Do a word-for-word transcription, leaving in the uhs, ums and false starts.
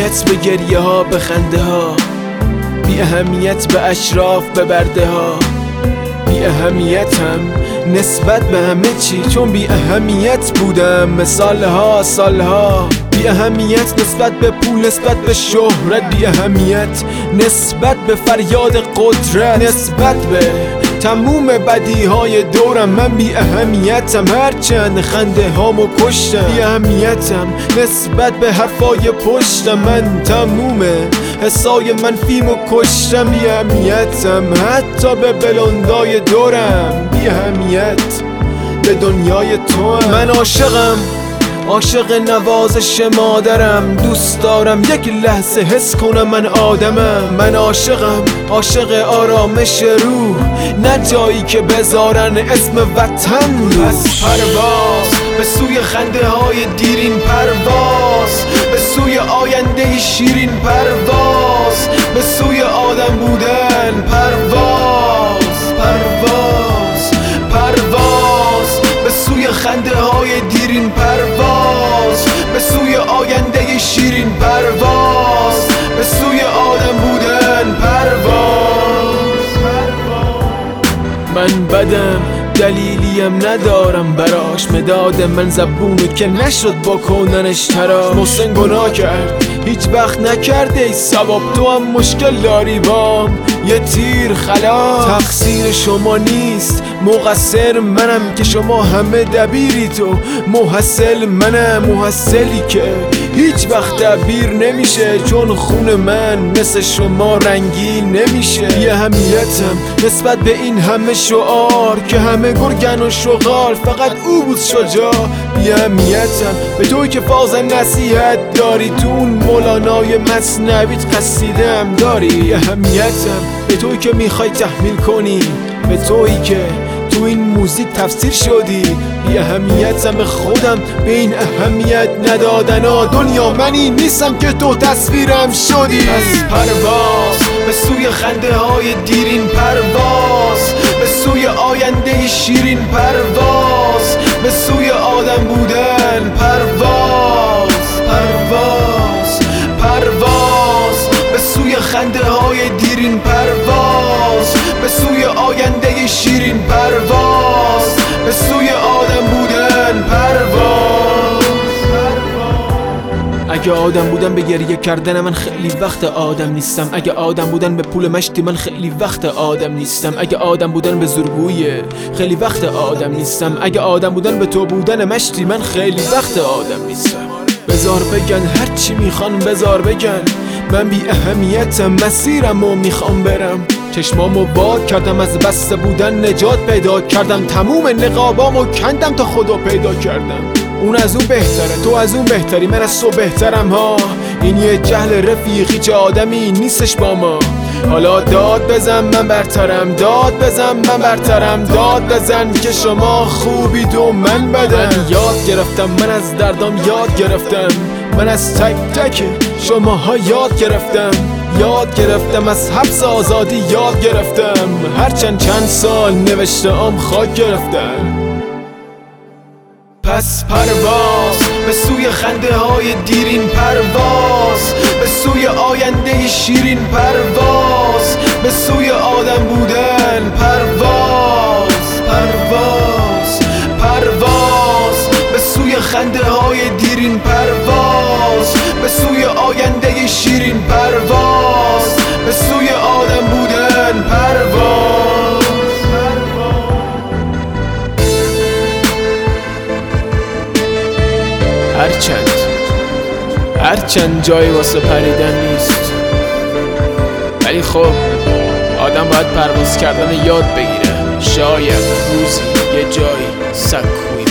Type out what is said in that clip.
اهمیت به گریه ها، به خنده ها، بی اهمیت به اشراف، به برده ها، بی اهمیتم نسبت به همه چی، چون بی اهمیت بودم سالها سالها. بی اهمیت نسبت به پول، نسبت به شهرت، بی اهمیت نسبت به فریاد قدرت، نسبت به تموم بدی های دورم. من بی اهمیتم هرچند خنده هامو کشتم، بی اهمیتم نسبت به حرفای پشتم. من تموم حسای منفیمو کشتم، بی اهمیتم حتی به بلندای دورم، بی اهمیت به دنیای تو هم. من عاشقم، عاشق نوازش مادرم، دوست دارم یک لحظه حس کنم من آدمم. من عاشقم، عاشق آرامش روح، نه جایی که بذارن اسم وطن رو. پس پرواز به سوی خنده های دیرین، پرواز به سوی آینده شیرین، پرواز به سوی آدم بودن، پرواز پرواز پرواز به سوی خنده های دیرین، پرواز به سوی آینده شیرین، پرواز به سوی آدم بودن، پرواز. من بدم دلیلیم ندارم براش، مداد من زبونو که نشد با کننش تراش. محسن گناه کرد هیچ وقت نکرده ای ثواب، تو هم مشکل داری بام یه تیر خلاص. تقصیر شما نیست، مقصر منم که شما همه دبیری، تو محصل منم محصلی که هیچ وقت دبیر نمیشه، چون خون من مثل شما رنگین نمیشه. بی اهمیتم نسبت به این همه شعار که همه گرگن و شغال، فقط او بود شجاع. بی اهمیتم به توی که فاز نصیحت داری، تو اون مولانای مثنویت قصیدم داری. بی اهمیتم به توی که میخوای تحمیل کنی، به تویی که تو این موزیک تفسیر شدی. بی اهمیتم به خودم به این اهمیت ندادن ها، دنیا منی نیستم که تو تصویرم شدی. پس پرواز به سوی خنده های دیرین، پرواز به سوی آینده شیرین، پرواز به سوی آدم بودن، پرواز پرواز پرواز به سوی خنده های دیرین، پرواز به سوی آینده شیرین، پرواز به سوی آدم بودن، پرواز. اگه آدم بودن به گریه کردن من خیلی وقت آدم نیستم، اگه آدم بودن به پول مشتی من خیلی وقت آدم نیستم، اگه آدم بودن به زورگویی خیلی وقت آدم نیستم، اگه آدم بودن به تو بودن مشتی من خیلی وقت آدم نیستم. بذار بگن هرچی میخوان، بذار بگن من بی اهمیتم، مسیرمو میخوام برم. چشمامو باد کردم از بسته بودن، نجات پیدا کردم، تموم نقابامو کندم تا خدا پیدا کردم. اون از اون بهتره، تو از اون بهتری، من از تو بهترم ها. این یه جهل رفیقی چه آدمی نیستش با ما. حالا داد بزن من برترم، داد بزن من برترم، داد بزن که شما خوبید و من بدم. من یاد گرفتم، من از دردام یاد گرفتم، من از تک تک شماها یاد گرفتم، یاد گرفتم از حبس آزادی یاد گرفتم، هرچند چند سال نوشته ام خاک گرفتم. پس پرواز به سوی خنده های دیرین، پرواز به سوی آینده شیرین، پرواز به سوی آدم بودن، پرواز پرواز پرواز به سوی خنده های دیرین، پرواز به سوی آینده شیرین، پرواز به سوی آدم بودن، پرواز. هرچند هرچند جایی واسه پریدن نیست، ولی خب آدم باید پرواز کردن یاد بگیره. شاید روزی یه جایی سکوی